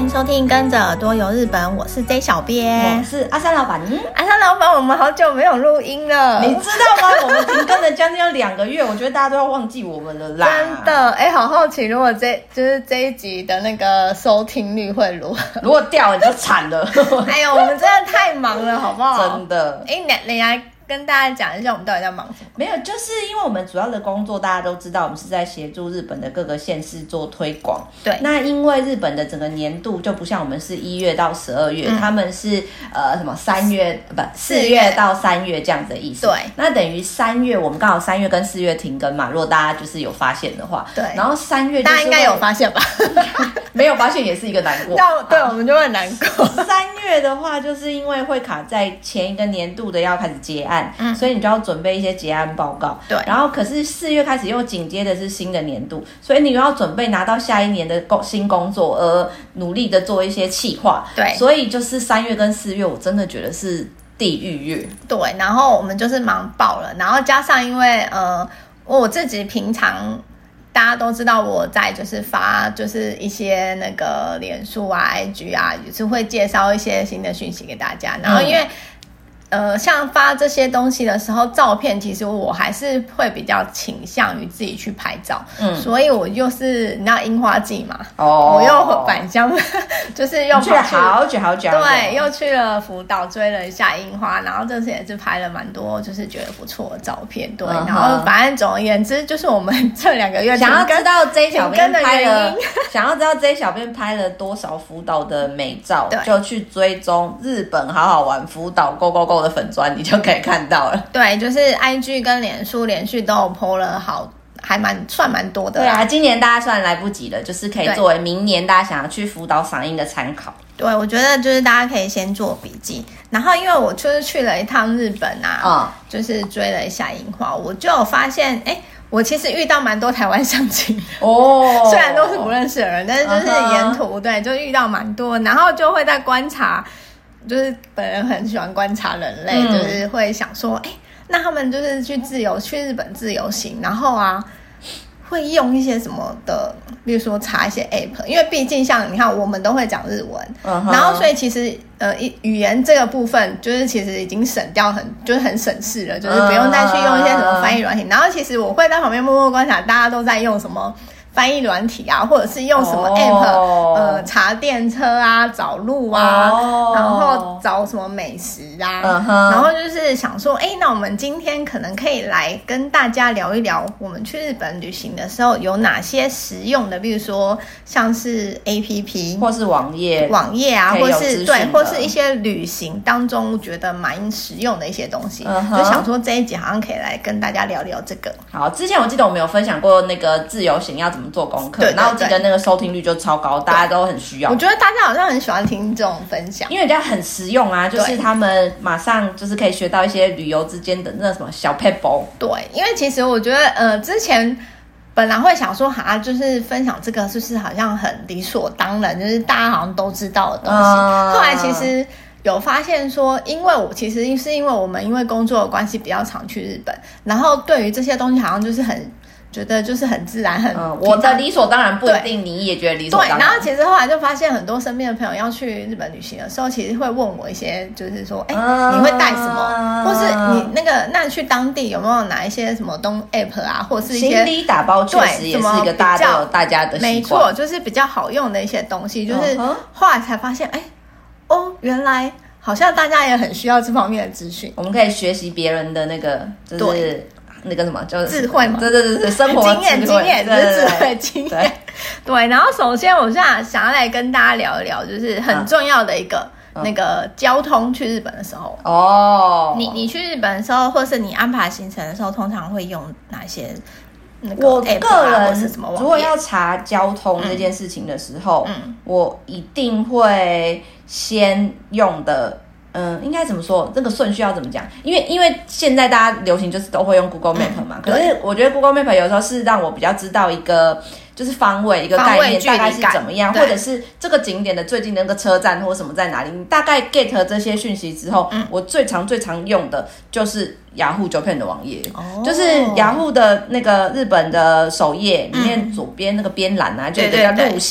迎收听跟着耳朵游日本，我是 J 小编， 我是阿三老板。 阿三老板，我们好久没有录音了， 你知道吗？我们停更了将近要2个月，我觉得大家都要忘记我们了啦。 真的，好好奇，如果这一集的那个收听率会如果掉了你就惨了。 哎呦，我们真的太忙了，好不好？ 真的。 你来跟大家讲一下，我们到底在忙什么？ 没有，就是因为我们主要的工作大家都知道，我们是在协助日本的各个县市做推广。 对。 那因为日本的整个年度就不像我们是1月到12月，他们是4月到3月这样子的意思。 对。 那等于3月，我们刚好3月跟4月停更嘛。如果大家就是有发现的话， 对。 然后3月大家应该有发现吧？ 没有发现也是一个难过。 对，我们就会难过。 3月的话，就是因为会卡在前一个年度的要开始结案，所以你就要准备一些结案报告。 对。 然后可是4月开始又紧接的是新的年度，所以你又要准备拿到下一年的新工作，而努力的做一些企划。 对。 所以就是3月跟4月，我真的觉得是地狱月。 对，然后我们就是忙爆了，然后加上因为我自己平常大家都知道我在就是发就是一些那个脸书啊 IG 啊，也是会介绍一些新的讯息给大家，然后因为像发这些东西的时候，照片其实我还是会比较倾向于自己去拍照，所以我就是你知道樱花季嘛，我又返乡，就是又去了好久， 对，又去了福岛追了一下樱花，然后这次也是拍了蛮多就是觉得不错的照片，对，然后反正总而言之，就是我们这2个月想要知道 J 小编拍了，想要知道 J 小编拍了多少福岛的美照，就去追踪日本好好玩福岛 Go 的粉专，你就可以看到了。 对，就是 IG 跟脸书连续都有 po 了算蛮多的。 对啊，今年大家算来不及了，就是可以作为明年大家想要去福岛赏樱的参考。 对，我觉得就是大家可以先做笔记，然后因为我就是去了一趟日本啊，就是追了一下樱花，我就有发现，我其实遇到蛮多台湾乡亲哦，虽然都是不认识的人，但是就是沿途对就遇到蛮多，然后就会在观察。就是本人很喜欢观察人类，就是会想说，那他们就是去日本自由行，然后会用一些什么的，比如说查一些 app， 因为毕竟像你看，我们都会讲日文，然后所以其实语言这个部分就是其实已经省掉就是很省事了，就是不用再去用一些什么翻译软体，然后其实我会在旁边默默观察，大家都在用什么翻译软体啊，或者是用什么 app，查电车啊，找路啊，然后找什么美食啊，然后就是想说，那我们今天可能可以来跟大家聊一聊，我们去日本旅行的时候有哪些实用的，比如说像是 app 或是网页啊，或是一些旅行当中觉得蛮实用的一些东西，就想说这一集好像可以来跟大家聊聊这个。 好，之前我记得我们有分享过那个自由行要怎么做功课，然后我记得那个收听率就超高，大家都很需要。 我觉得大家好像很喜欢听这种分享， 因为人家很实用啊，就是他们马上就是可以学到一些旅游之间的那什么小撇步。 对，因为其实我觉得之前本来会想说就是分享这个就是好像很理所当然，就是大家好像都知道的东西，后来其实有发现说，因为我们因为工作的关系比较常去日本，然后对于这些东西好像就是觉得就是很自然， 我的理所当然不一定你也觉得理所当然。 对，然后其实后来就发现很多身边的朋友要去日本旅行的时候，其实会问我一些，就是说，你会带什么，或是你那去当地有没有哪一些什么app 啊，或是一些行李打包，确实也是一个大家都有大家的习惯， 没错，就是比较好用的一些东西，就是后来才发现，原来好像大家也很需要这方面的资讯， 我们可以学习别人的那个，就是那个什么，就是智慧嘛， 对，生活经验，就是智慧经验。对，然后首先我现在想要来跟大家聊一聊，就是很重要的一个那个交通，去日本的时候你去日本的时候，或是你安排行程的时候，通常会用哪些？ 我个人如果要查交通这件事情的时候，我一定会先用的。应该怎么说？这个顺序要怎么讲？因为现在大家流行就是都会用 Google Map 嘛，可是我觉得 Google Map 有时候是让我比较知道一个就是方位一个概念大概是怎么样，或者是这个景点的最近的那个车站或什么在哪里，你大概 get 这些讯息之后，我最常用的就是雅虎Japan的网页，就是雅虎的那个日本的首页里面左边那个边栏啊，就有一个叫路线。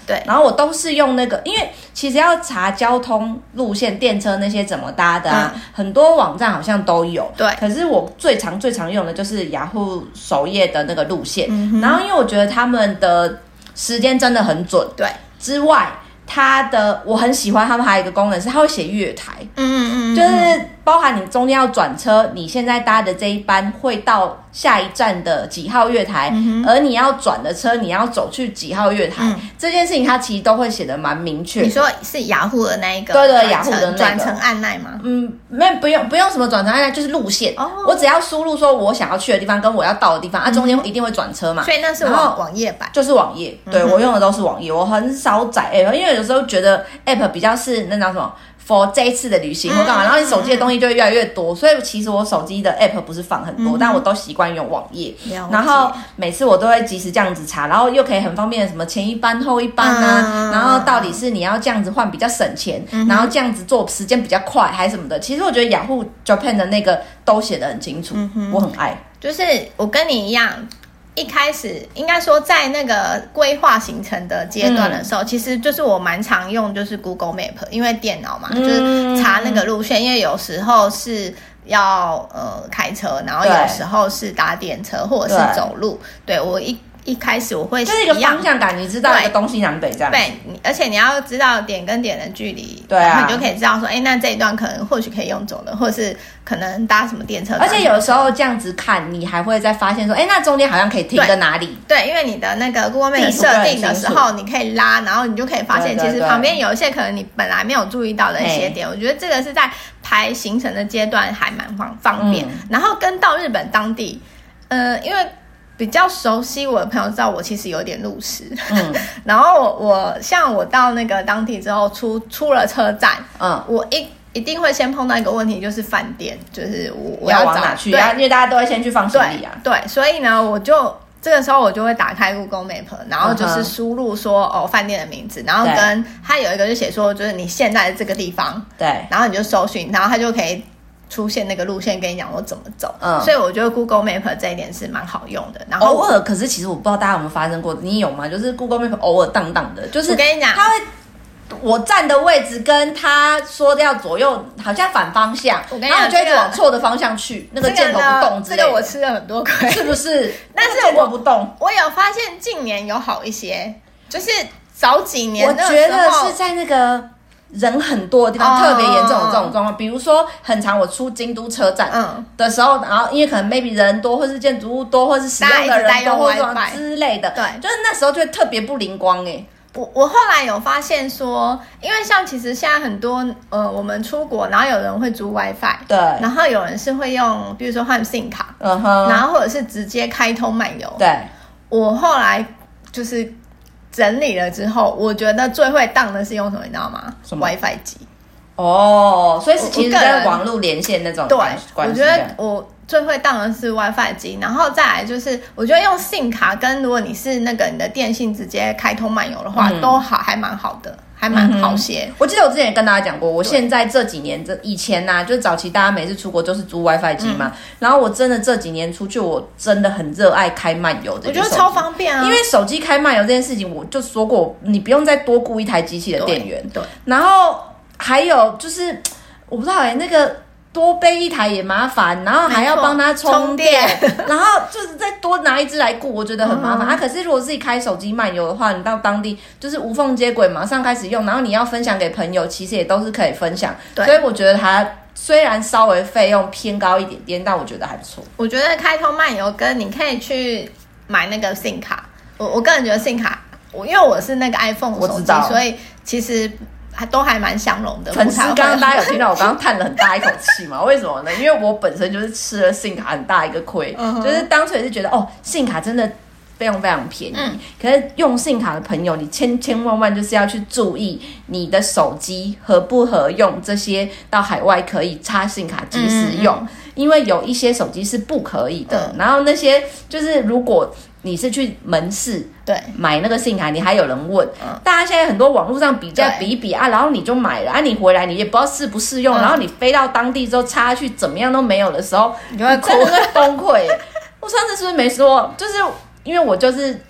对，然后我都是用那个，因为其实要查交通路线、电车那些怎么搭的啊，很多网站好像都有。 对， 可是我最常用的就是雅虎首页的那个路线，然后因为我觉得他们的时间真的很准。 对， 之外。我很喜欢他们还有一个功能是它会写月台，就是包含你中间要转车，你现在搭的这一班会到下一站的几号月台，而你要转的车你要走去几号月台，这件事情它其实都会写得蛮明确。 你说是雅虎的那一个？ 对，雅虎的那个转乘按捺吗？ 不用什么转乘按捺，就是路线。我只要输入说我想要去的地方跟我要到的地方，中间一定会转车嘛。 所以那是网页版， 就是网页。对，我用的都是网页，我很少载 app， 因为有时候觉得 app 比较是那叫什么for 这一次的旅行或干嘛，然后你手机的东西就会越来越多，所以其实我手机的 app 不是放很多，但我都习惯用网页。然后每次我都会及时这样子查，然后又可以很方便的什么前一班后一班啊，然后到底是你要这样子换比较省钱，然后这样子做时间比较快还是什么的。其实我觉得雅虎 Japan 的那个都写得很清楚，我很爱。 就是我跟你一样。一开始应该说在那个规划行程的阶段的时候，其实就是我蛮常用就是 Google Map， 因为电脑嘛，就是查那个路线，因为有时候是要开车，然后有时候是搭电车或者是走路。对，我一开始我会就是一个方向感，你知道一个东西南北这样。 对，而且你要知道点跟点的距离， 对啊， 然后你就可以知道说，那这一段可能或许可以用走的，或者是可能搭什么电车。 而且有时候这样子看，你还会再发现说，那中间好像可以停在哪里？ 对，因为你的那个 Google Map 设定的时候，你可以拉，然后你就可以发现，其实旁边有一些可能你本来没有注意到的一些点。我觉得这个是在排行程的阶段还蛮方便。然后跟到日本当地，因为比较熟悉我的朋友知道我其实有点路痴，然后我像我到那个当地之后出了车站，我一定会先碰到一个问题，就是饭店，就是我要往哪去啊？因为大家都会先去放行李啊。 对，所以呢，这个时候我就会打开 Google Map， 然后就是输入说饭店的名字，然后跟它有一个就写说就是你现在的这个地方， 对， 然后你就搜寻，然后它就可以出现那个路线跟你讲我怎么走，所以我觉得 Google Map 这一点是蛮好用的。然后偶尔，可是其实我不知道大家有没有发生过，你有吗？就是 Google Map 偶尔荡荡的，就是我跟你讲， 它会我站的位置跟他说要左右好像反方向，然后你就一直往错的方向去，那个箭头不动之类的。 这个我吃了很多亏， 是不是？ 但是箭头不动， 我有发现近年有好一些，就是早几年我觉得是在那个人很多的地方特别严重的这种状况，比如说很常我出京都车站的时候，然后因为可能 maybe 人多，或是建筑物多，或是使用的人多，或者之类的， 对， 就是那时候就会特别不灵光我后来有发现说，因为像其实现在很多我们出国，然后有人会租 WiFi， 对， 然后有人是会用，比如说换 SIM 卡，然后或者是直接开通漫游。 对， 我后来就是整理了之后，我觉得最会当的是用什么，你知道吗？ 什么 WiFi 机。 哦，所以是其实跟网络连线那种对，我觉得我最会当的是 WiFi 机，然后再来就是我觉得用 SIM 卡跟如果你是那个你的电信直接开通漫游的话，都好，还蛮好的，还蛮好些。 我记得我之前也跟大家讲过，我现在这几年以前啊，就早期大家每次出国都是租 WiFi 机嘛，然后我真的这几年出去，我真的很热爱开漫游这件事情， 我觉得超方便啊。 因为手机开漫游这件事情，我就说过，你不用再多雇一台机器的电源， 对， 然后还有就是我不知道那个多备一台也麻烦，然后还要帮它充电，然后就是再多拿一支来顾，我觉得很麻烦可是如果自己开手机漫游的话，你到当地就是无缝接轨，马上开始用，然后你要分享给朋友，其实也都是可以分享。所以我觉得它虽然稍微费用偏高一点点，但我觉得还不错。 我觉得开通漫游跟你可以去买那个 SIM 卡，我个人觉得 SIM 卡，因为我是那个 iPhone 手机，所以其实都还蛮相容的。 粉丝刚刚大家有听到我刚刚叹了很大一口气吗？为什么呢？因为我本身就是吃了SIM卡很大一个亏，就是当初也是觉得SIM卡真的非常非常便宜，可是用SIM卡的朋友，你千千万万就是要去注意你的手机合不合用，这些到海外可以插SIM卡即时用，因为有一些手机是不可以的。然后那些就是如果你是去门市对买那个SIM卡，你还有人问，大家现在很多网络上比较比一比然后你就买了你回来你也不知道适不适用，然后你飞到当地之后插下去怎么样都没有的时候， 你就会哭， 真的会崩溃我上次是不是没说，就是因为我就是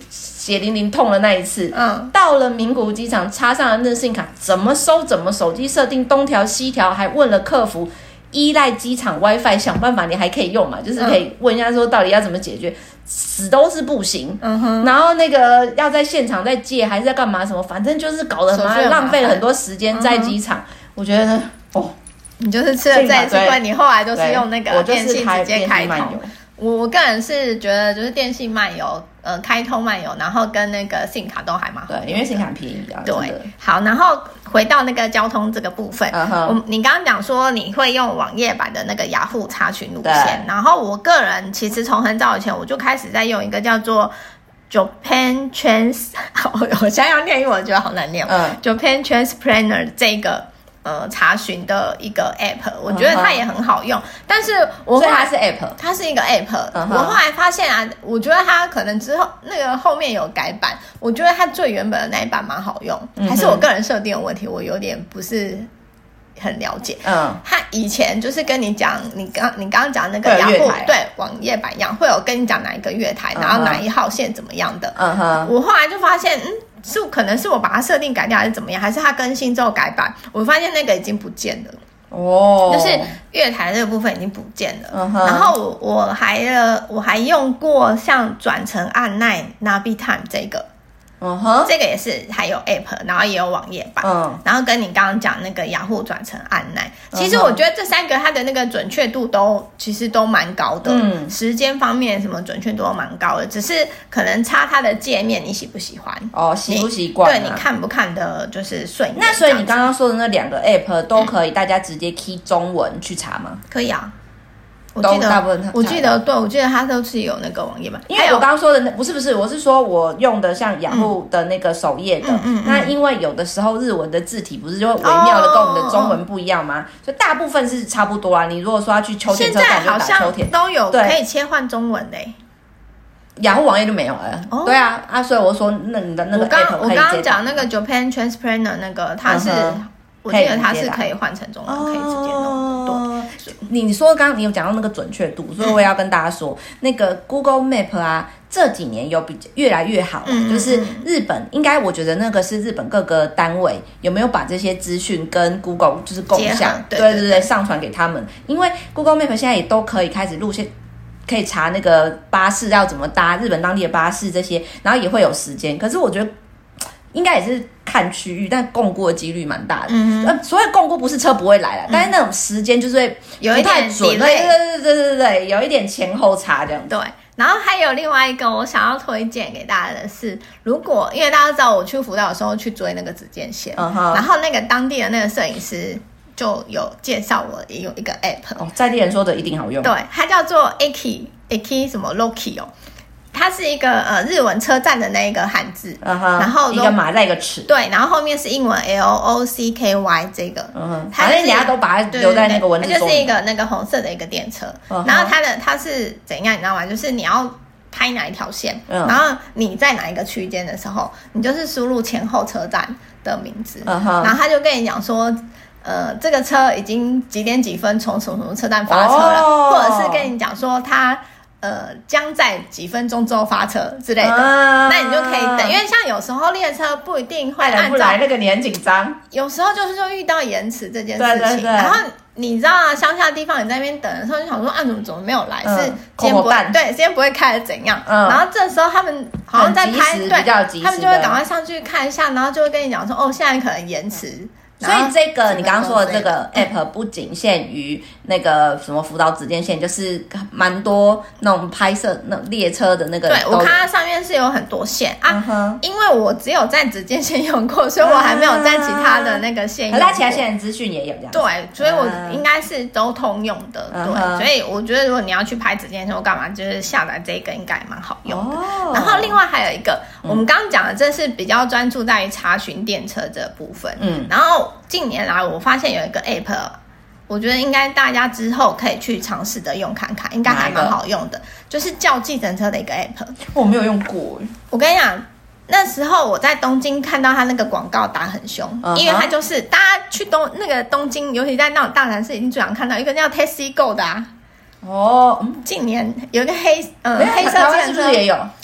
血淋淋痛的那一次。到了名古屋机场，插上了那个SIM卡，怎么收怎么手机设定东调西调，还问了客服，依赖机场 WiFi 想办法你还可以用嘛，就是可以问一下说到底要怎么解决，死都是不行。然后那个要在现场再借还是在干嘛什么，反正就是搞得浪费了很多时间在机场。我觉得你就是吃了这一次亏，你后来都是用那个电信直接开通。我个人是觉得就是电信漫游，开通漫游，然后跟那个SIM卡都还蛮好用的。 对，因为SIM卡便宜啊。 对，好，然后回到那个交通这个部分，你刚刚讲说你会用网页版的那个雅虎查询路线，然后我个人其实从很早以前我就开始在用一个叫做 Japan Trans， 我现在要念英文，我觉得好难念。Japan Trans Planner 这个。查询的一个 app， 我觉得它也很好用，但是所以它是 app， 它是一个 app。我后来发现啊，我觉得它可能之后那个后面有改版，我觉得它最原本的那一版蛮好用，还是我个人设定的问题，我有点不是很了解。它以前就是跟你讲，你刚刚讲那个雅虎对网页版一样，会有跟你讲哪一个月台，然后哪一号线怎么样的。我后来就发现，是可能是我把它设定改掉还是怎么样，还是它更新之后改版，我发现那个已经不见了。就是月台这个部分已经不见了。然后我还用过像转乘按耐 Navitime 这个。这个也是还有 app， 然后也有网页版，然后跟你刚刚讲那个雅虎转乘按耐，其实我觉得这三个它的那个准确度其实都蛮高的，时间方面什么准确度都蛮高的，只是可能差它的界面你喜不喜欢习不习惯， 对你看不看的就是顺眼。 那所以你刚刚说的那两个 app 都可以大家直接 key 中文去查吗？ 可以啊，我记得它都是有那个网页版， 因为我刚刚说的不是，我是说我用的像雅虎的那个首页的，那因为有的时候日文的字体不是就会微妙的跟我们的中文不一样吗？所以大部分是差不多啊。你如果说要去秋田车站就打秋田， 现在好像都有可以切换中文的。 雅虎网页就没有了。对啊，所以我说那你的那个 app 可以接。 我刚刚讲那个 Japan Trans Planner 那个，它是。我记得它是可以换成中文，可以直接弄。对， 你说刚刚你有讲到那个准确度，所以我也要跟大家说，那个 Google Map 啊，这几年有越来越好，就是日本应该我觉得那个是日本各个单位有没有把这些资讯跟 Google 就是共享，对，上传给他们，因为 Google Map 现在也都可以开始路线。可以查那个巴士要怎么搭，日本当地的巴士这些，然后也会有时间。可是我觉得应该也是看区域，但共估的几率蛮大的。所谓共估不是车不会来了，但是那种时间就是会有一点准， 对，有一点前后差这样。 对，然后还有另外一个我想要推荐给大家的是，如果因为大家知道我去福岛的时候去追那个紫箭线，然后那个当地的那个摄影师就有介绍我有一个 app， 在地人说的一定好用。 对，它叫做 Eki 什么 Loki 它是一个日文车站的那个汉字，然后一个马在一个尺， 对，然后后面是英文 LOCKY 这个， 反正人家都把它留在那个文字中， 它就是一个那个红色的一个电车，然后它是怎样你知道吗？就是你要拍哪一条线，然后你在哪一个区间的时候，你就是输入前后车站的名字，然后他就跟你讲说。这个车已经几点几分从什么车站发车了，或者是跟你讲说它将在几分钟之后发车之类的，那你就可以等，因为像有时候列车不一定会按照那个你很紧张， 有时候就是遇到延迟这件事情，然后你知道啊，乡下地方你在那边等的时候就想说怎么没有来，是今天不会开的怎样，然后这时候他们好像在拍，对，他们就会赶快上去看一下，然后就会跟你讲说现在可能延迟。 所以这个你刚刚说的这个 app 不仅限于那个什么福岛紫箭线，就是蛮多那种拍摄那列车的那个。 对，我看它上面是有很多线啊，因为我只有在紫箭线用过，所以我还没有在其他的那个线用过。 可是它其他线的资讯也有这样。 对，所以我应该是都通用的。对，所以我觉得如果你要去拍紫箭线或干嘛，就是下载这个应该蛮好用的。然后另外还有一个，我们刚刚讲的这是比较专注在于查询电车这部分。然后近年来我发现有一个 app， 我觉得应该大家之后可以去尝试的用看看，应该还蛮好用的，就是叫计程车的一个 app。 我没有用过。 我跟你讲，那时候我在东京看到他那个广告打很凶，因为他就是大家去东京，尤其在那种大城市，已经最常看到一个叫 Taxi Go 的近年有一个黑色计程车， 是不是也有？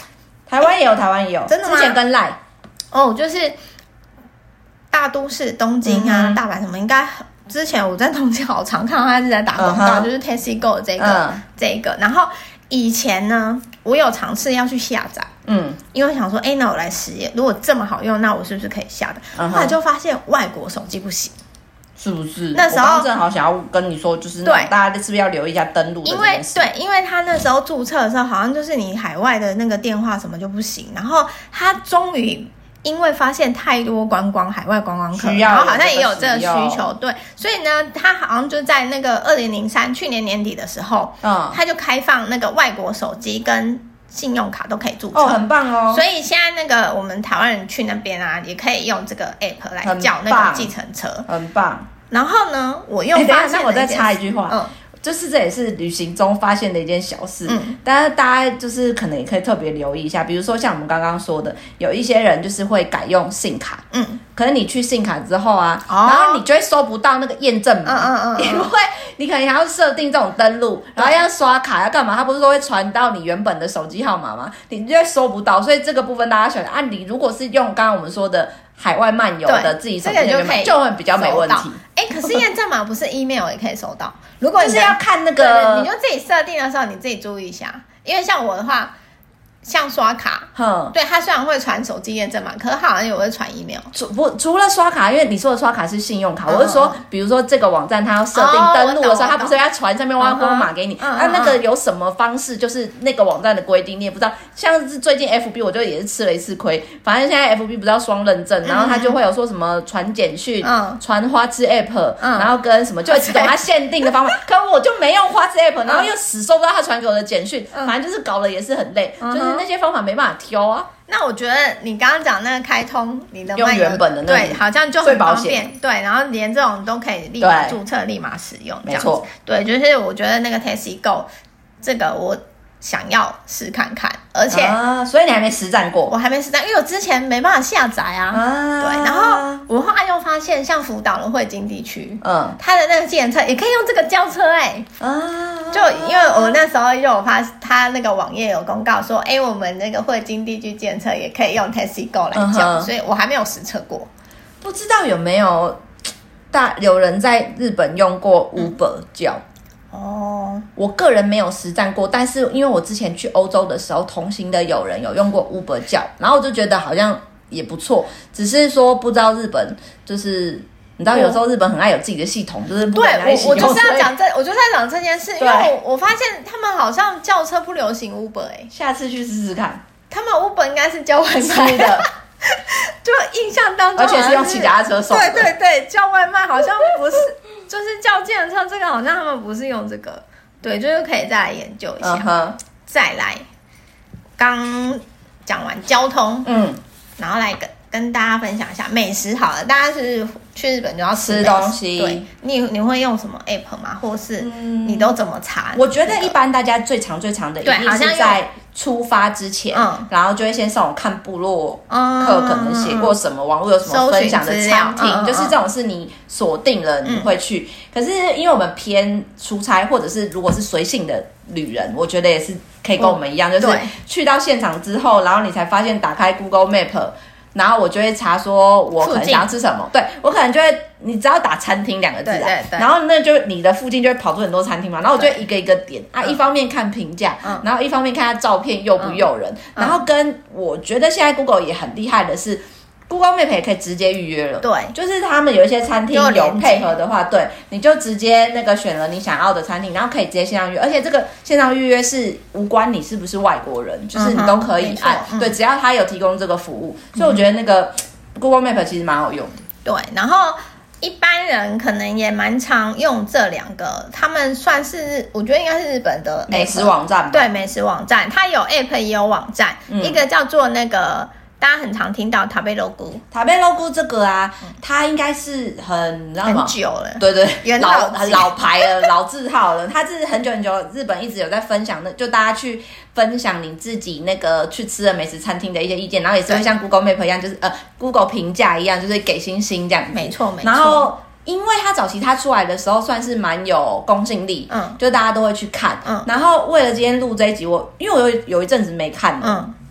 台湾也有， 真的吗？ 之前跟 LINE 就是大都市东京啊、大阪什么，应该之前我在东京好常看到他是在打广告，就是 Tasty Go 这个，然后以前呢，我有尝试要去下载，因为想说，那我来实验，如果这么好用，那我是不是可以下载？后来就发现外国手机不行。 是不是？ 那时候我正好想要跟你说，就是大家是不是要留意一下登录的这件事？ 因为他那时候注册的时候，好像就是你海外的那个电话什么就不行，然后他终于因为发现太多海外观光客，然后好像也有这个需求，对，所以呢，他好像就在那个2003去年年底的时候，他就开放那个外国手机跟信用卡都可以注册， 很棒哦。 所以现在那个我们台湾人去那边啊，也可以用这个 app 来叫那个计程车， 很棒。 然后呢，我又发现那我再插一句话，就是这也是旅行中发现的一件小事，但是大家就是可能也可以特别留意一下，比如说像我们刚刚说的，有一些人就是会改用SIM卡，可能你去SIM卡之后啊，然后你就会收不到那个验证码，因为你可能还要设定这种登录，然后要刷卡要干嘛，他不是说会传到你原本的手机号码吗？你就会收不到，所以这个部分大家选你如果是用刚刚我们说的海外漫游的自己手机就会比较没问题。 可是验证码不是 email 也可以收到，如果就是要看那个， 你就自己设定的时候你自己注意一下，因为像我的话。像刷卡，对，他虽然会传手机验证码，可是他好像也会传 email。 除了刷卡，因为你说的刷卡是信用卡，我是说，比如说这个网站它要设定登录的时候，它不是要传上面挖号码给你？那个有什么方式？就是那个网站的规定，你也不知道。像是最近 FB， 我就也是吃了一次亏。反正现在 FB 不是要双认证，然后它就会有说什么传简讯、传花枝 app， 然后跟什么就只懂它限定的方法。可我就没用花枝 app， 然后又死收不到他传给我的简讯，反正就是搞得也是很累，就是那些方法没办法挑啊。 那我觉得你刚刚讲那个开通你的用原本的那对，好像就很方便，对，然后连这种都可以立马注册、立马使用，没错，对，就是我觉得那个 Tasty Go 这个我想要试看看，而且所以你还没实战过？ 我还没实战，因为我之前没办法下载对，然后我后来又发现，像福岛的汇金地区，它的那个计程车也可以用这个叫车，就因为我那时候又有发，他那个网页有公告说，我们那个汇金地区计程车也可以用 Tasty Go 来叫，所以我还没有实测过， 不知道有没有有人在日本用过 Uber 叫。我个人没有实战过，但是因为我之前去欧洲的时候，同行的有人有用过 Uber 叫，然后我就觉得好像也不错，只是说不知道日本就是你知道有时候日本很爱有自己的系统，就是不跟人家一起用。 我就是要讲我就在讲这件事，因为我发现他们好像叫车不流行 Uber， 下次去试试看。 他们 Uber 应该是叫外卖的。就印象当中， 而且是用骑脚踏车送的。 对，叫外卖好像不是，就是叫计程车这个好像他们不是用这个，对，就是可以再来研究一下。再来，刚讲完交通，然后来跟大家分享一下美食好了。大家是去日本就要吃东西， 对，你会用什么 app 吗？或是你都怎么查？ 我觉得一般大家最常的一定是在出发之前，然后就会先上网看部落客可能写过什么，网络有什么分享的餐厅，就是这种是你锁定了你会去。可是因为我们偏出差或者是如果是随性的旅人，我觉得也是可以跟我们一样，就是去到现场之后，然后你才发现打开 Google Map。然后我就会查说，我可能想要吃什么，对我可能就会，你只要打餐厅2个字然后那就你的附近就会跑出很多餐厅嘛，然后我就一个一个点一方面看评价，然后一方面看它照片诱不诱人，然后跟我觉得现在 Google 也很厉害的是。Google Map 也可以直接预约了， 对， 就是他们有一些餐厅有配合的话，对，你就直接那个选了你想要的餐厅，然后可以直接线上预约，而且这个线上预约是无关你是不是外国人，就是你都可以按，对，只要他有提供这个服务，所以我觉得那个 Google Map 其实蛮好用的。 对，然后一般人可能也蛮常用这2个，他们算是我觉得应该是日本的美食网站吧， 对，美食网站，它有 app 也有网站，一个叫做那个。大家很常听到塔贝罗菇， 塔贝罗菇这个啊，它应该是很久了， 对，老牌了，老字号了。它是很久日本一直有在分享的，就大家去分享你自己那个去吃的美食餐厅的一些意见，然后也是会像 Google Map 一样，就是Google 评价一样，就是给星星这样子。 没错。 然后因为它早期它出来的时候算是蛮有公信力，就大家都会去看。然后为了今天录这一集，因为我有一阵子没看了。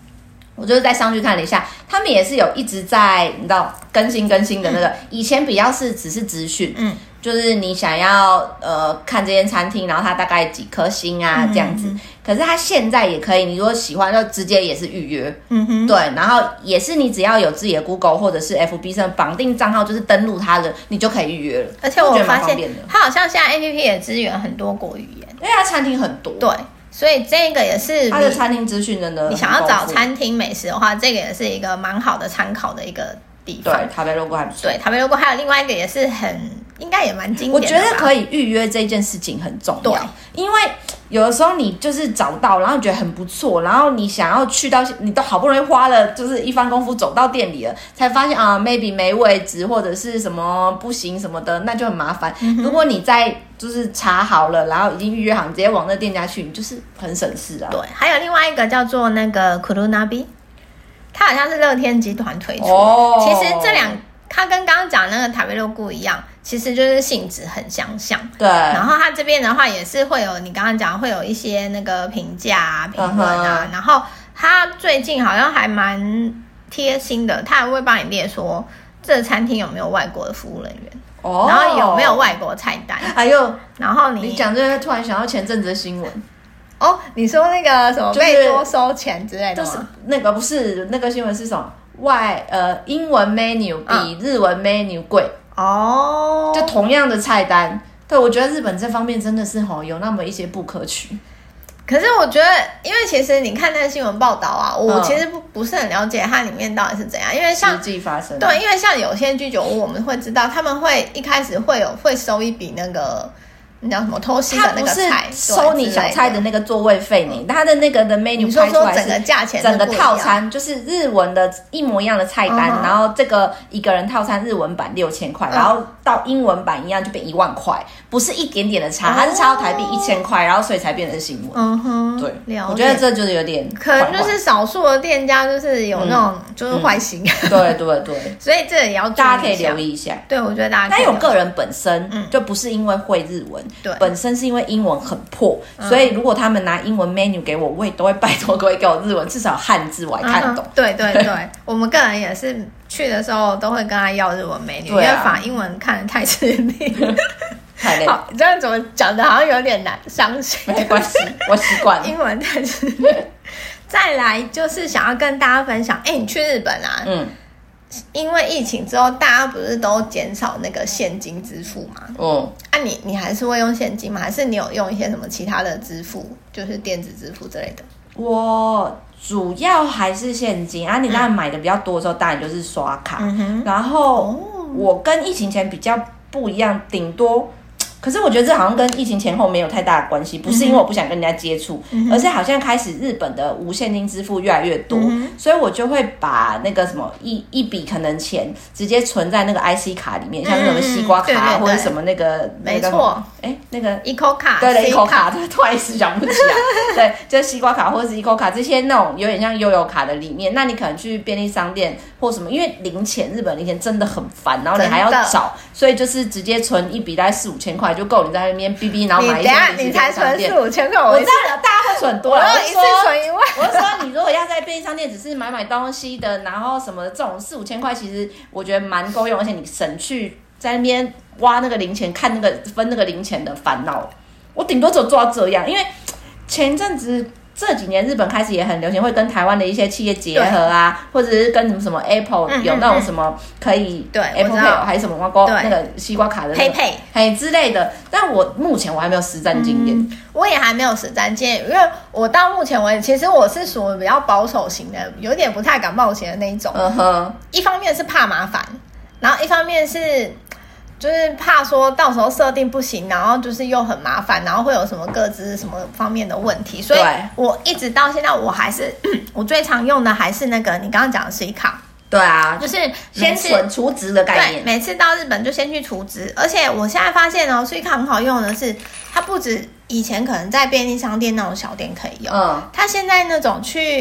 我就是再上去看了一下，他们也是有一直在你知道更新的那个，以前比较是只是资讯，就是你想要看这间餐厅，然后它大概几颗星啊这样子。可是它现在也可以，你如果喜欢就直接也是预约，对，然后也是你只要有自己的 Google 或者是 FB 上绑定账号，就是登录它的，你就可以预约了。 而且我发现它好像现在 APP 也支援很多国语言， 因为它餐厅很多， 对。所以这个也是它的餐厅资讯真的， 你想要找餐厅美食的话，这个也是一个蛮好的参考的一个地方。 对，塔贝罗锅还不错。 对，塔贝罗锅还有另外一个也是应该也蛮经典的。 我觉得可以预约这件事情很重要，因为有的时候你就是找到，然后你觉得很不错，然后你想要去到，你都好不容易花了就是一番功夫走到店里了，才发现啊 maybe 没位置或者是什么不行什么的，那就很麻烦。如果你在就是查好了，然后已经预约好，你直接往那店家去，你就是很省事啊。 对，还有另外一个叫做那个 Kurunabi， 它好像是乐天集团推出的。其实它跟刚刚讲那个塔贝洛菇一样，其实就是性质很相像。对。然后它这边的话也是会有你刚刚讲会有一些那个评价啊、评论啊，然后它最近好像还蛮贴心的，它还会帮你列说这个餐厅有没有外国的服务人员。然后有没有外国菜单？ 还有， 然后你讲这个，突然想到前阵子的新闻。 你说那个什么被多收钱之类的吗？ 就是那个不是那个新闻是什么？英文 menu 比日文 menu 贵就同样的菜单。对，我觉得日本这方面真的是有那么一些不可取。 可是我觉得，因为其实你看那个新闻报道啊，我其实不是很了解它里面到底是怎样。因为像实际发生， 对，因为像有些居酒屋，我们会知道他们会一开始会收一笔那个。你叫什么偷袭的那个菜， 收你小菜的那个座位费呢？它的那个的 menu 拍出来是整个价钱， 整个套餐就是日文的一模一样的菜单，然后这个一个人套餐日文版6000块，然后到英文版一样就变10000块，不是一点点的差，它是差到台币1000块，然后所以才变成新闻。对，我觉得这就是有点可能就是少数的店家就是有那种就是坏心， 对， 所以这也要大家可以留意一下。 对，我觉得大家但有个人本身就不是因为会日文。对，本身是因为英文很破，所以如果他们拿英文 menu 给我，我也都会拜托各位给我日文，至少汉字我还看得懂。 对，我们个人也是去的时候都会跟他要日文 menu，因为法英文看得太吃力， 太累。 好，这样怎么讲的好像有点难，伤心。 没关系，我习惯了。 英文太吃力。再来就是想要跟大家分享，你去日本啊，因为疫情之后，大家不是都减少那个现金支付吗？你还是会用现金吗？还是你有用一些什么其他的支付，就是电子支付之类的？ 我主要还是现金啊。你当然买的比较多的时候，当然就是刷卡。然后我跟疫情前比较不一样，顶多。可是我觉得这好像跟疫情前后没有太大的关系，不是因为我不想跟人家接触，而是好像开始日本的无现金支付越来越多，所以我就会把那个什么一笔可能钱直接存在那个 IC 卡里面，像什么西瓜卡或者什么那个， 没错， 那个 Eco 卡， 对 Eco 卡，突然一时想不起来，对，就是西瓜卡或者是 Eco 卡这些那种有点像悠游卡的里面，那你可能去便利商店或什么，因为零钱日本零钱真的很烦，然后你还要找，所所以就是直接存一笔大概4-5千块就够你在那边逼逼，然后买一些零食。 你才存4-5千块， 我知道大家会存很多了。 我一次存1万。 我是说，你如果要在便利商店只是买东西的，然后什么这种4-5千块，其实我觉得蛮够用，而且你省去在那边挖那个零钱、看那个分那个零钱的烦恼。我顶多只有做到这样，因为前阵子。这几年日本开始也很流行，会跟台湾的一些企业结合啊，或者是跟什么 Apple 有那种什么可以对 Apple Pay 还是什么那个西瓜卡的Pay 之类的。但我目前我还没有实战经验， 我也还没有实战经验，因为我到目前为止，其实我是属于比较保守型的，有点不太敢冒险的那一种。一方面是怕麻烦，然后一方面是。就是怕说到时候设定不行，然后就是又很麻烦，然后会有什么个资什么方面的问题，所以我一直到现在我还是我最常用的还是那个你刚刚讲的 C 卡。 对啊， 就是先储值的概念。 对，每次到日本就先去储值，而且我现在发现哦 ，C 卡很好用的是，它不止以前可能在便利商店那种小店可以用，它现在那种去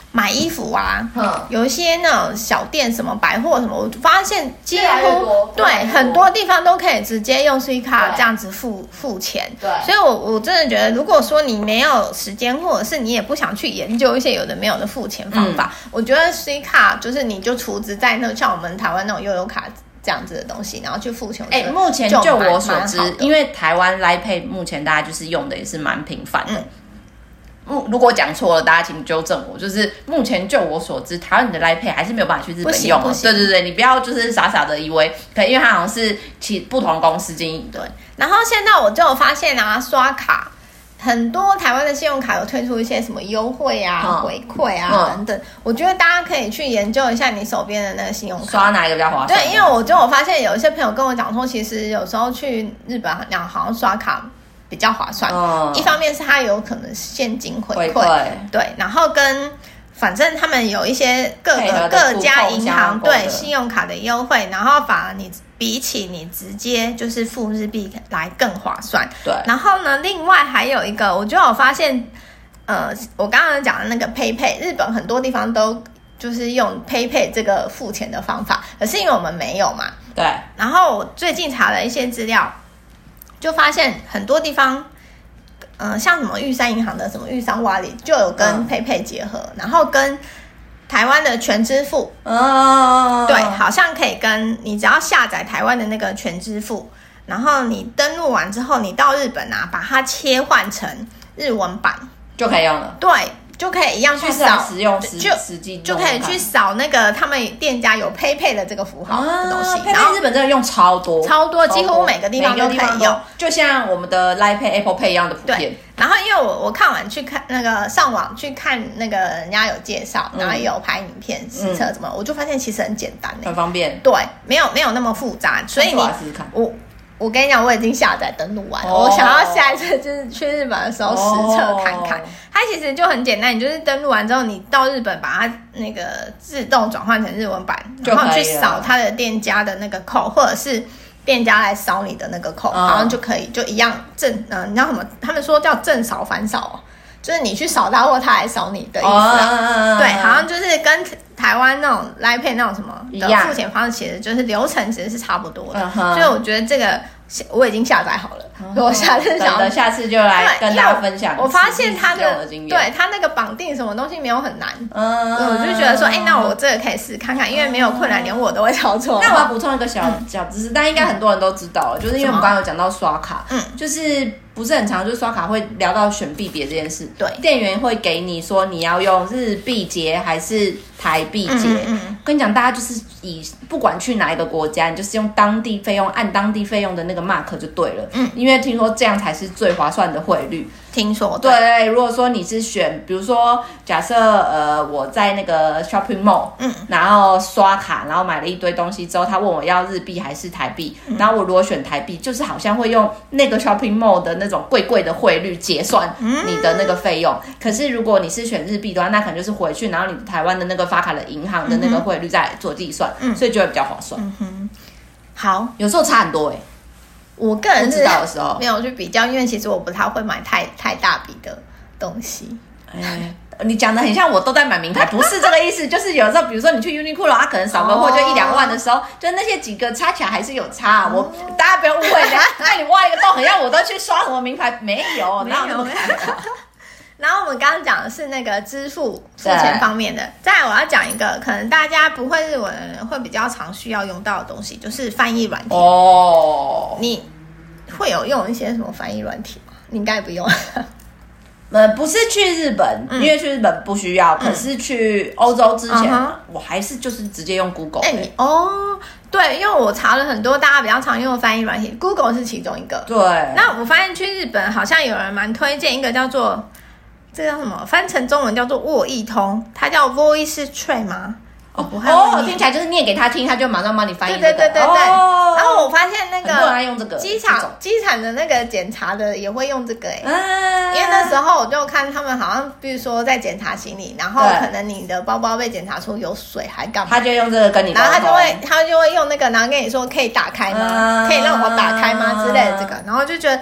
买衣服啊，有一些那种小店什么百货什么，我发现几乎对很多地方都可以直接用 Suica 这样子付钱。对，所以我真的觉得，如果说你没有时间，或者是你也不想去研究一些有的没有的付钱方法，我觉得 Suica 就是你就储值在那像我们台湾那种悠游卡这样子的东西，然后去付钱。 目前就我所知，因为台湾 Line Pay 目前大家就是用的也是蛮频繁的。如果讲错了，大家请纠正我。就是目前就我所知，台湾的 Line Pay 还是没有办法去日本用。对，你不要就是傻傻的以为，可能因为它好像是不同公司经营的。 然后现在我就有发现啊，刷卡很多台湾的信用卡有推出一些什么优惠啊、回馈啊等等。我觉得大家可以去研究一下你手边的那个信用卡， 刷哪一个比较划算。 对，因为我发现有一些朋友跟我讲说，其实有时候去日本好像刷卡比较划算，一方面是它有可能现金回馈，对，然后反正他们有一些各家银行对信用卡的优惠，然后反而你比起你直接就是付日币来更划算。 对， 然后呢，另外还有一个，我就有发现，我刚刚讲的那个 PayPay， 日本很多地方都就是用 PayPay 这个付钱的方法，可是因为我们没有嘛， 对。 然后我最近查了一些资料，就发现很多地方，像什么玉山银行的什么玉山Wallet就有跟 PayPay 结合，然后跟台湾的全支付，对，好像可以你只要下载台湾的那个全支付，然后你登录完之后，你到日本啊，把它切换成日文版就可以用了。 对。就可以一样去扫， 实际就可以去扫那个他们店家有 PayPay 的这个符号的东西。 然后日本真的用超多， 几乎每个地方都可以用， 就像我们的 Line Pay、Apple Pay 一样的普遍。 然后因为我看完去看那个上网去看那个人家有介绍，然后也有拍影片实测怎么，我就发现其实很简单， 很方便。 对，没有那么复杂，所以我跟你讲，我已经下载登录完了。我想要下一次就是去日本的时候实测看看。它其实就很简单，你就是登录完之后，你到日本把它那个自动转换成日文版，然后去扫它的店家的那个扣，或者是店家来扫你的那个扣，然后就可以就一样你知道什么？他们说叫正扫反扫，就是你去扫他或他来扫你的意思对，好像就是跟台湾那种 Line Pay 那种什么的付钱方式，其实就是流程其实是差不多的。所以我觉得这个我已经下载好了，我下次就来跟大家分享。 我发现它对它那个绑定什么东西没有很难，我就觉得说，那我这个可以试看看，因为没有困难，连我都会操作。 那我要补充一个小知识，但应该很多人都知道了，就是因为我们刚刚有讲到刷卡，就是不是很常，就是刷卡会聊到选币别这件事。 对， 店员会给你说你要用日币结还是台币结。跟你讲，大家就是不管去哪一个国家，你就是用当地费用，按当地费用的那个 mark 就对了。因为听说这样才是最划算的汇率。 听说对，如果说你是选，比如说假设我在那个 shopping mall，然后刷卡，然后买了一堆东西之后，他问我要日币还是台币，然后我如果选台币，就是好像会用那个 shopping mall 的那种贵的汇率结算你的那个费用。可是如果你是选日币的话，那可能就是回去，然后你台湾的那个发卡的银行的那个汇率再做计算，所以就会比较划算。 好， 有时候差很多我个人是知道的时候没有去比较，因为其实我不太会买太大笔的东西。 你讲的很像我都在买名牌，不是这个意思。就是有时候，比如说你去 Uniqlo， 它可能扫个货就1-2万的时候，就那些几个差起来还是有差。大家不要误会，那你挖一个洞，很像我都去刷什么名牌，没有，哪有那么开的。 然后我们刚刚讲的是那个付钱方面的，再来我要讲一个可能大家不会日文的人会比较常需要用到的东西，就是翻译软体。你会有用一些什么翻译软体吗？你应该不用。 不是去日本，因为去日本不需要。可是去欧洲之前，我还是就是直接用 Google。 对，因为我查了很多大家比较常用的翻译软体 ，Google 是其中一个。 对。 那我发现去日本好像有人蛮推荐一个叫做。这叫什么？翻成中文叫做沃易通，它叫 Voice Trade 吗？ 听起来就是念给他听，他就马上帮你翻译。 对。然后我发现那个很多人用这个机场的那个检查的也会用这个因为那时候我就看他们好像，比如说在检查行李，然后可能你的包包被检查出有水还干嘛， 他就用这个跟你沟通， 然后他就会用那个，然后跟你说可以打开吗？可以让我打开吗？之类的这个，然后就觉得。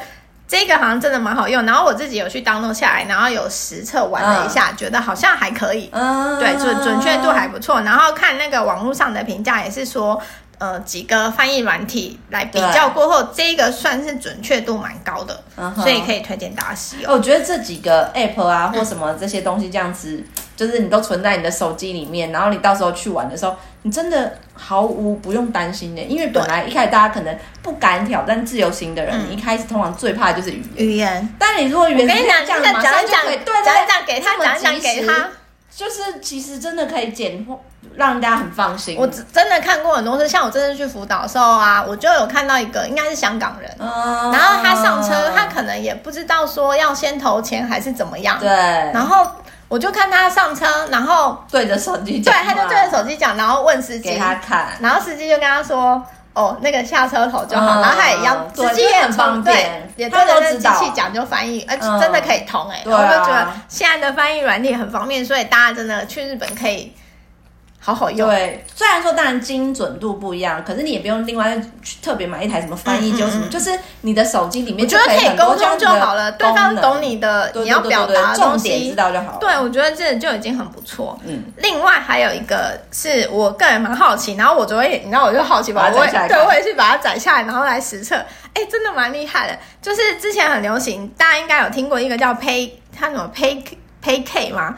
这个好像真的蛮好用，然后我自己有去 download 下来，然后有实测玩了一下，觉得好像还可以，对，准确度还不错。然后看那个网络上的评价也是说，几个翻译软体来比较过后，这个算是准确度蛮高的，所以可以推荐大家使用。 我觉得这几个 app 啊或什么这些东西这样子，就是你都存在你的手机里面，然后你到时候去玩的时候，你真的毫无不用担心的，因为本来一开始大家可能不敢挑战自由行的人，你一开始通常最怕的就是语言。但你如果语言， 我跟你讲， 讲一讲给他， 就是其实真的可以让人家很放心。 我真的看过很多次，像我这次去辅导的时候啊，我就有看到一个应该是香港人，然后他上车，他可能也不知道说要先投钱还是怎么样， 对， 然后我就看他上车，然后对着手机讲， 对，他就对着手机讲，然后问司机给他看， 然后司机就跟他说，那个下车头就好，然后他也要，司机也很方便，也对着那机器讲就翻译，而且真的可以通我就觉得现在的翻译软体很方便，所以大家真的去日本可以好好用。 对，虽然说当然精准度不一样，可是你也不用另外特别买一台什么翻译就什么，就是你的手机里面就可以沟通就好了，对方懂你的你要表达的东西， 重点知道就好了。 对，我觉得这就已经很不错。另外还有一个是我个人蛮好奇，然后我昨天你知道我就好奇吧，我也去把它载下来，然后来实测，真的蛮厉害的。就是之前很流行，大家应该有听过一个叫它什么 Payke 吗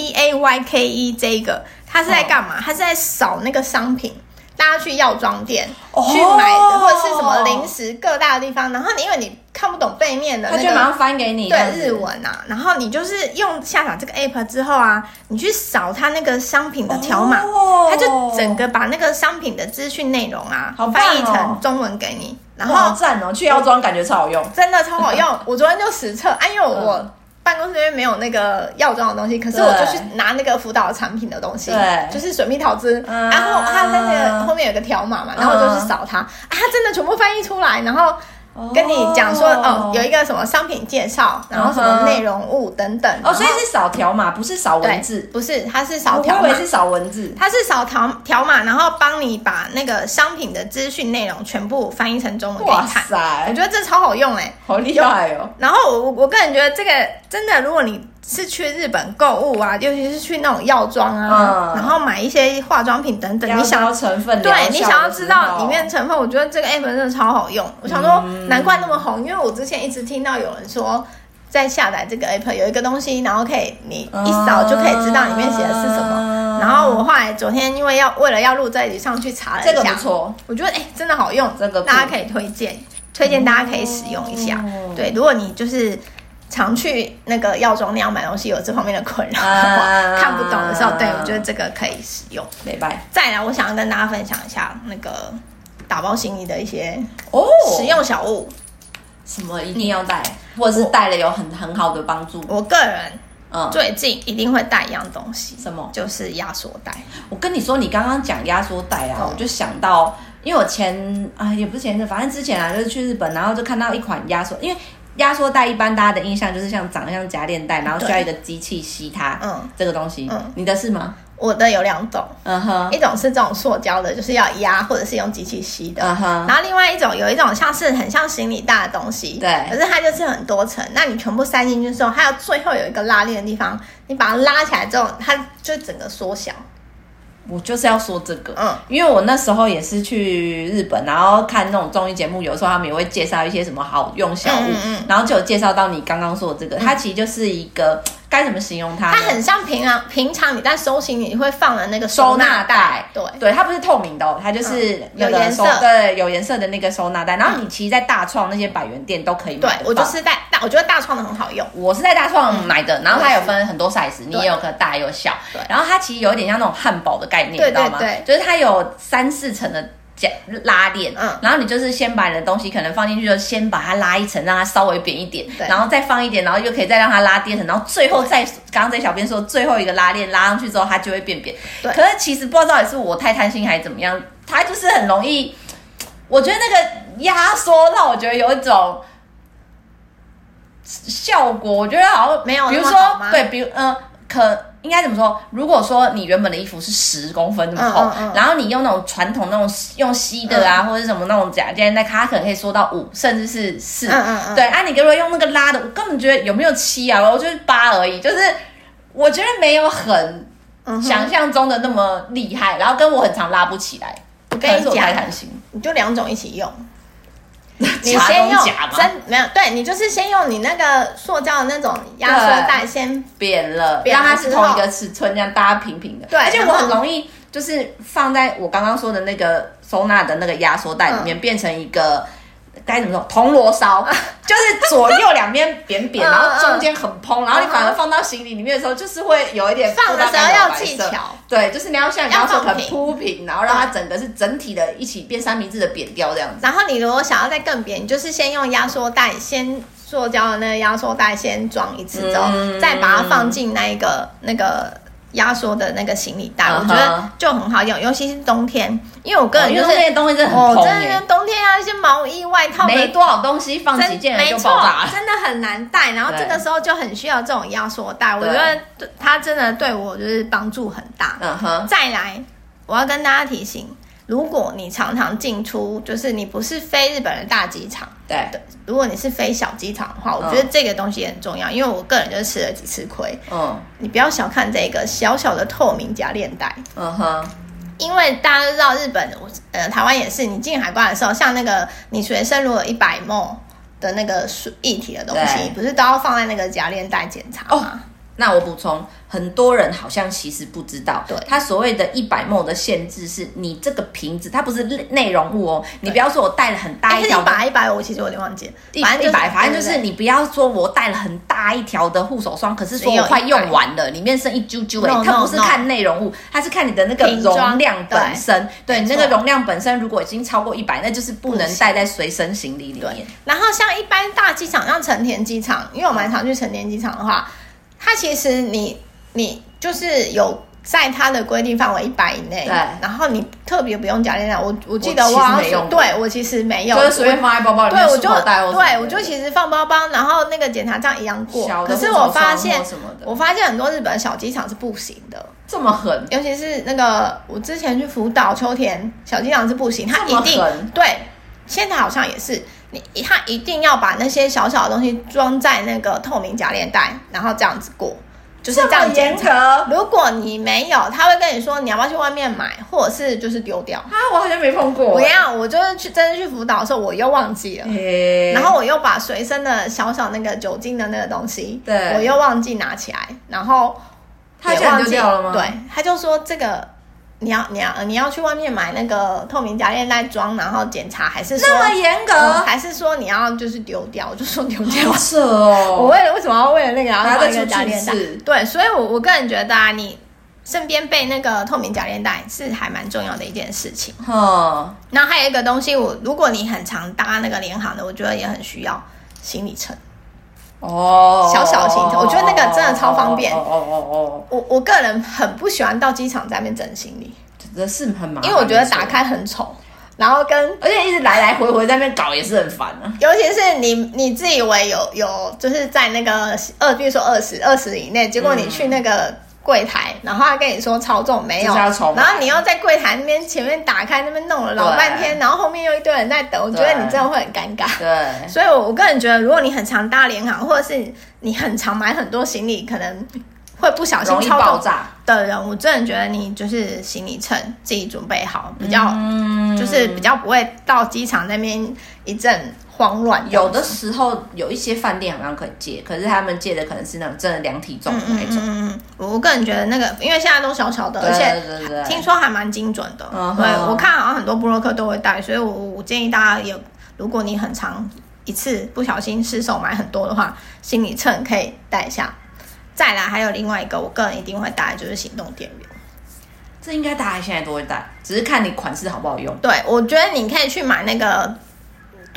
？PAYKE 这个。他是在干嘛？他是在扫那个商品，大家去药妆店去买，或者是什么零食各大的地方，然后因为你看不懂背面的那个， 他就马上翻给你， 对日文啊，然后你就是用下载这个 app 之后啊，你去扫它那个商品的条码，它就整个把那个商品的资讯内容啊，翻译成中文给你，然后好赞哦！去药妆感觉超好用， 真的超好用。我昨天就实测，因为我办公室那边没有那个药妆的东西，可是我就去拿那个辅导产品的东西，就是水蜜桃汁，然后它在那个后面有个条码嘛，然后我就去扫它，它真的全部翻译出来，然后跟你讲说有一个什么商品介绍，然后什么内容物等等。 所以是扫条码，不是扫文字， 不是，它是扫条码。 我以为是扫文字， 它是扫条码，然后帮你把那个商品的资讯内容全部翻译成中文给你看。哇塞，我觉得这超好用好厉害哦。 然后我个人觉得这个真的，如果你是去日本购物啊，尤其是去那种药妆啊，然后买一些化妆品等等，你想要成分， 对你想要知道里面成分，我觉得这个 app 真的超好用。我想说，难怪那么红，因为我之前一直听到有人说，在下载这个 app 有一个东西，然后可以你一扫就可以知道里面写的是什么。然后我后来昨天因为为了要录这一集上去查了一下， 这个不错， 我觉得真的好用，这个大家可以推荐大家可以使用一下。对，如果你就是常去那个药妆店买东西有这方面的困扰的话，看不懂的时候，对，我觉得这个可以使用。 明白。 再来，我想要跟大家分享一下那个打包行李的一些实用小物。 什么一定要带，或者是带了有很好的帮助？ 我个人最近一定会带一样东西， 什么？ 就是压缩袋。 我跟你说，你刚刚讲压缩袋啊，我就想到，因为我也不是前阵，反正之前啊，就是去日本，然后就看到一款压缩，因为压缩袋一般大家的印象就是长得像夹链袋，然后需要一个机器吸它，这个东西，你的是吗？ 我的有2种，一种是这种塑胶的，就是要压或者是用机器吸的，然后另外有一种很像行李袋的东西， 对， 可是它就是很多层，那你全部塞进去之后，还有最后有一个拉链的地方，你把它拉起来之后，它就整个缩小。 我就是要说这个，因为我那时候也是去日本，然后看那种综艺节目，有时候他们也会介绍一些什么好用小物，然后就有介绍到你刚刚说的这个，它其实就是一个该怎么形容它？ 它很像平常你在收行李会放的那个收纳袋， 对，它不是透明的哦，它就是有颜色， 对，有颜色的那个收纳袋。然后你其实，在大创那些百元店都可以买。 对，我就是我觉得大创的很好用， 我是在大创买的，然后它有分很多 size， 你也有个大也有小，然后它其实有一点像那种汉堡的概念，你知道吗？就是它有3-4层的拉链，然后你就是先把你的东西可能放进去，就先把它拉一层，让它稍微扁一点，然后再放一点，然后又可以再让它拉第2层，然后最后刚刚在小编说最后一个拉链拉上去之后，它就会变扁。可是其实不知道到底是我太贪心还是怎么样，它就是很容易，我觉得那个压缩让我觉得有一种效果，我觉得好像没有比如说对， 应该怎么说？如果说你原本的衣服是10公分那么厚，然后你用那种传统那种用吸的啊，或者什么那种假肩带，它可能可以缩到5，甚至是4。对啊，你如果用那个拉的，我根本觉得有没有7啊？我就是8而已，就是我觉得没有很想象中的那么厉害，然后跟我很常拉不起来。 我跟你讲，你就2种一起用。你先用没有，对，你就是先用你那个塑胶的那种压缩带先扁了，让它是同一个尺寸，这样大家平平的。 对， 而且我很容易就是放在我刚刚说的那个收纳的那个压缩袋里面，变成一个该怎么说铜锣烧，就是左右两边扁扁，然后中间很蓬，然后你反而放到行李里面的时候，就是会有一点放的时候要技巧。 对，就是你要像你刚刚说，可能铺平，然后让它整个是整体的一起变三明治的扁掉这样子。 然后你如果想要再更扁，你就是先用压缩袋，先塑胶的那个压缩袋先装一次之后，再把它放进那个压缩的那个行李袋，我觉得就很好用，尤其是冬天，因为我个人就是冬天真的很蓬真的冬天啊，一些毛衣、外套没多少东西放几件就爆炸了， 真的很难带。然后这个时候就很需要这种压缩袋，我觉得它真的对我就是帮助很大。再来，我要跟大家提醒，如果你常常进出，就是你不是飞日本的大机场， 对， 如果你是飞小机场的话，我觉得这个东西也很重要，因为我个人就是吃了几次亏。你不要小看这个小小的透明夹链袋。因为大家都知道日本，台湾也是，你进海关的时候，像那个你随身如果100 ml 的那个液体的东西，不是都要放在那个夹链袋检查吗？ 那我补充，很多人好像其实不知道，它所谓的100 ml 的限制是你这个瓶子它不是内容物哦，你不要说我带了很大一条 100我其实有点忘记了 ，100反正就是你不要说我带了很大一条的护手霜，可是说我快用完了，里面剩一啾啾它不是看内容物，它是看你的那个容量本身，对，那个容量本身如果已经超过100，那就是不能带在随身行李里面。 然后像一般大机场，像成田机场，因为我蛮常去成田机场的话，它其实你就是有在它的规定范围100以内，然后你特别不用夹链袋。我记得我其实没有， 就是随便放在包包里面， 我就其实放包包，然后那个检查站一样过。可是我发现很多日本小机场是不行的， 这么狠， 尤其是那个我之前去福岛秋田小机场是不行，它一定对，现在好像也是。他一定要把那些小小的东西装在那个透明夹链袋，然后这样子过，就是这样检查。如果你没有，他会跟你说你要不要去外面买，或者是就是丢掉。 我好像没碰过。 我就是真的去福岛的时候，我又忘记了，然后我又把随身的小小那个酒精的那个东西，我又忘记拿起来，然后他这样丢掉了吗？ 对，他就说这个。你要去外面买那个透明夹链袋装，然后检查，还是说那么严格？ 还是说你要就是丢掉？我就说丢掉。 好扯哦！ 我为什么要为了那个然后买一个夹链袋？对，所以我个人觉得啊，你身边备那个透明夹链袋是还蛮重要的一件事情。然后还有一个东西，如果你很常搭那个联航的，我觉得也很需要行李秤。小小的行李秤，我觉得那个真的超方便。我个人很不喜欢到机场在那边整行李， 真的是很麻烦， 因为我觉得打开很丑，然后而且一直来来回回在那边搞也是很烦啊。 尤其是你自以为有就是在那个比如说20以内，结果你去那个柜台，然后他跟你说超重，没有，然后你又在柜台那边前面打开那边弄了老半天，然后后面又一堆人在等，我觉得你真的会很尴尬。 对， 所以我个人觉得，如果你很常搭联航，或者是你很常买很多行李，可能会不小心超爆炸的人，我真的觉得你就是行李秤自己准备好，比较就是比较不会到机场那边一阵慌乱。 有的时候有一些饭店好像可以借，可是他们借的可能是那种真的量体重的那种。 我个人觉得那个，因为现在都小小的，而且听说还蛮精准的。对，我看好像很多部落客都会带，所以我建议大家也，如果你很常一次不小心失手买很多的话，行李秤可以带一下。再来还有另外一个，我个人一定会带，就是行动电源。 这应该大家现在都会带，只是看你款式好不好用。 对，我觉得你可以去买那个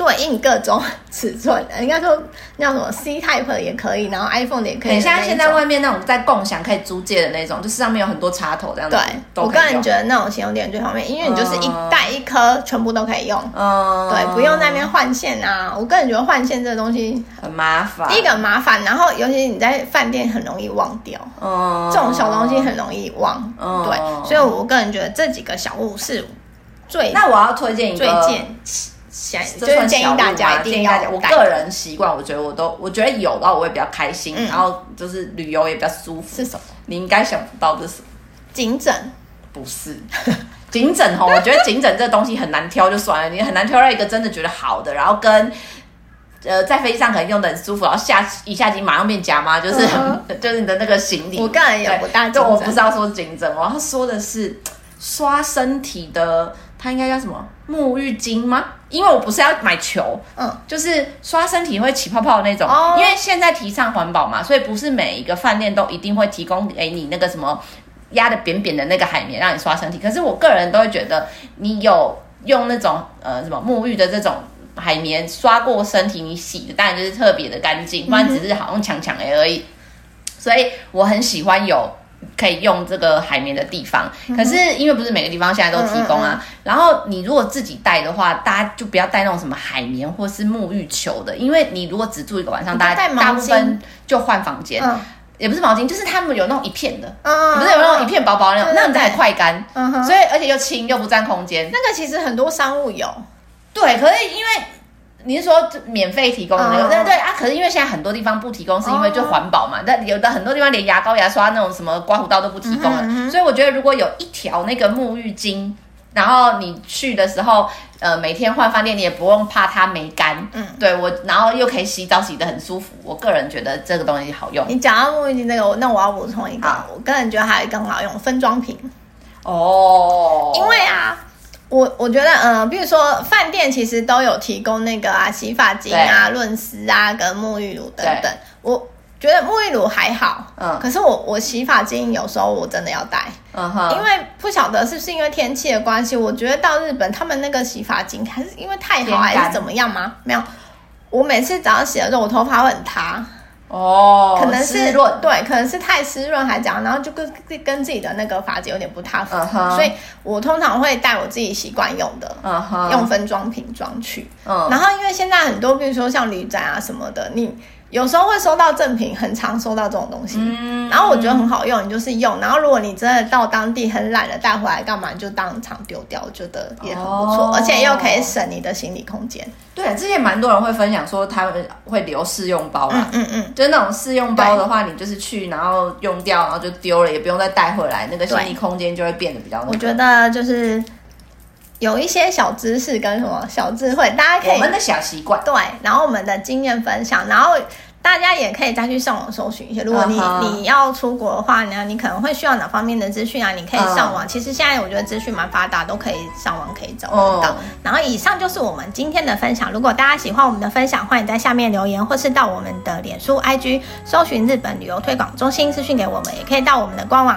对应各种尺寸的，应该说那什么 C Type 也可以，然后 iPhone 也可以。 像现在外面那种在共享可以租借的那种，就是上面有很多插头这样子。 对，我个人觉得那种行动电源最方便，因为你就是一带一颗，全部都可以用。对，不用在那边换线啊。我个人觉得换线这个东西很麻烦， 第一个很麻烦，然后尤其你在饭店很容易忘掉。这种小东西很容易忘。对，所以我个人觉得这几个小物是最。 那我要推荐一个。 就是建议大家一定要。 我个人习惯，我觉得有的话我会比较开心，然后就是旅游也比较舒服。 是什么？ 你应该想不到这是什么？ 颈枕？ 不是，颈枕我觉得颈枕这东西很难挑就算了，你很难挑到一个真的觉得好的，然后跟在飞机上可能用的很舒服，然后一下机马上变夹妈，就是你的那个行李。 我个人也不大颈枕， 我不是要说颈枕，我要说的是刷身体的。它应该叫什么沐浴巾吗？因为我不是要买球，就是刷身体会起泡泡的那种。因为现在提倡环保嘛，所以不是每一个饭店都一定会提供给你那个什么压得扁扁的那个海绵让你刷身体。可是我个人都会觉得，你有用那种什么沐浴的这种海绵刷过身体，你洗的当然就是特别的干净，不然只是好像强而已。所以我很喜欢有可以用这个海绵的地方，可是因为不是每个地方现在都提供啊。然后你如果自己带的话，大家就不要带那种什么海绵或是沐浴球的，因为你如果只住一个晚上，大部分就换房间。也不是毛巾，就是他们有那种一片的，不是有那种一片薄薄的那种，那种才快干。所以而且又轻又不占空间。 那个其实很多商务有， 对，可是因为。你是说免费提供的那个？对啊，可是因为现在很多地方不提供，是因为就环保嘛。但有的很多地方连牙膏、牙刷那种什么刮胡刀都不提供了。所以我觉得如果有一条那个沐浴巾，然后你去的时候，每天换饭店，你也不用怕它没干。对我，然后又可以洗澡洗得很舒服。我个人觉得这个东西好用。 你讲到沐浴巾那个，那我要补充一个，我个人觉得还有一个很好用，分装瓶。 因为啊。我觉得比如说饭店其实都有提供那个洗发精啊、润丝啊跟沐浴乳等等。我觉得沐浴乳还好，可是我洗发精有时候我真的要带，因为不晓得是不是因为天气的关系，我觉得到日本他们那个洗发精还是因为太好还是怎么样吗？没有，我每次早上洗了之后，我头发会很塌。可能是湿润，对，可能是太湿润还讲，然后就跟自己的那个发质有点不太符合，所以我通常会带我自己习惯用的，用分装瓶装去。然后因为现在很多，比如说像旅展啊什么的，你有时候会收到赠品，很常收到这种东西，然后我觉得很好用，你就是用。然后如果你真的到当地很懒得带回来干嘛，你就当场丢掉，我觉得也很不错，而且又可以省你的行李空间。 对，之前蛮多人会分享说他们会留试用包啦，就是那种试用包的话，你就是去然后用掉，然后就丢了，也不用再带回来，那个行李空间就会变得比较。 我觉得就是有一些小知识跟什么小智慧，大家可以我们的小习惯， 对，然后我们的经验分享，然后大家也可以再去上网搜寻一些。如果你要出国的话呢，你可能会需要哪方面的资讯啊？你可以上网。其实现在我觉得资讯蛮发达，都可以上网可以找得到。然后以上就是我们今天的分享。如果大家喜欢我们的分享，欢迎在下面留言，或是到我们的脸书、IG 搜寻日本旅游推广中心私讯给我们，也可以到我们的官网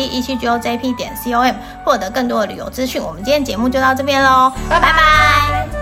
JTC17GOJP.com 获得更多的旅游资讯。我们今天节目就到这边咯，拜拜。